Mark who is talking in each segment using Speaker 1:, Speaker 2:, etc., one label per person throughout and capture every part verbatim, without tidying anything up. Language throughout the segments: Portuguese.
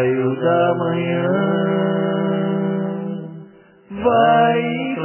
Speaker 1: raio da manhã vai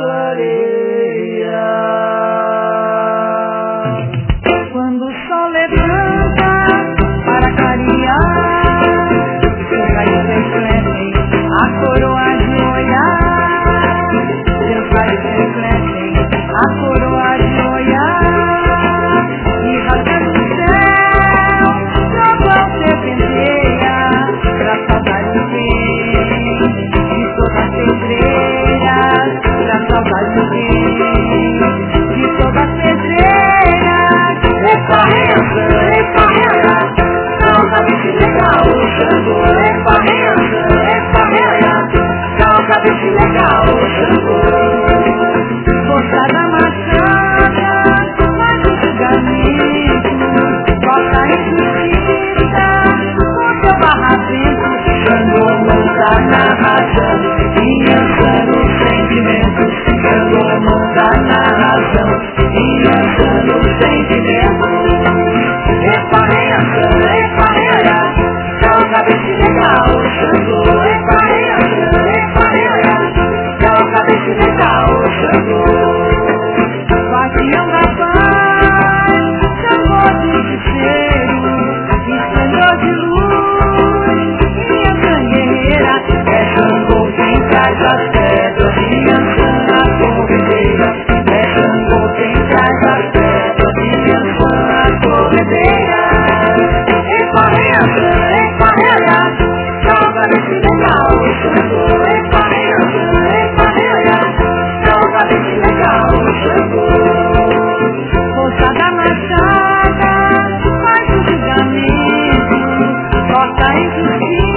Speaker 1: clarear.
Speaker 2: Quando o sol levanta para clarear, seus raios refletem a coroa de olhar. Seus raios refletem a coroa de olhar. E rasgando o céu, trovão serpenteia pra saudar o bem de todas as pedreiras, pra saudar o bem de todas as pedreiras.
Speaker 1: Epa, reza, epa, reza, calma, bicho legal, o Xangô. Epa, reza, epa, reza, calma, bicho legal, o Xangô.
Speaker 2: Força da machada, faz o julgamento, corta a injustiça com teu barravento.
Speaker 1: Xangô monta na razão e lançando os sentimentos. Xangô monta na razão e lançando os sentimentos. Epa, reza, epa, reza, calma, bicho legal, o Xangô. Epa, reza, epa, reza, calma, bicho legal, o Xangô.
Speaker 2: Guardião da paz, Xangô de justiceiro, esplendor de luz, minha sangueira.
Speaker 1: É Xangô quem traz as pedras e lança a corredeira. É Xangô quem traz as pedras e lança a corredeira. Epa, reza, epa, reza, calma, bicho legal, o Xangô. Epa, reza, epa, reza, calma, bicho legal, o Xangô.
Speaker 2: Força da machada, faz o julgamento, corta a injustiça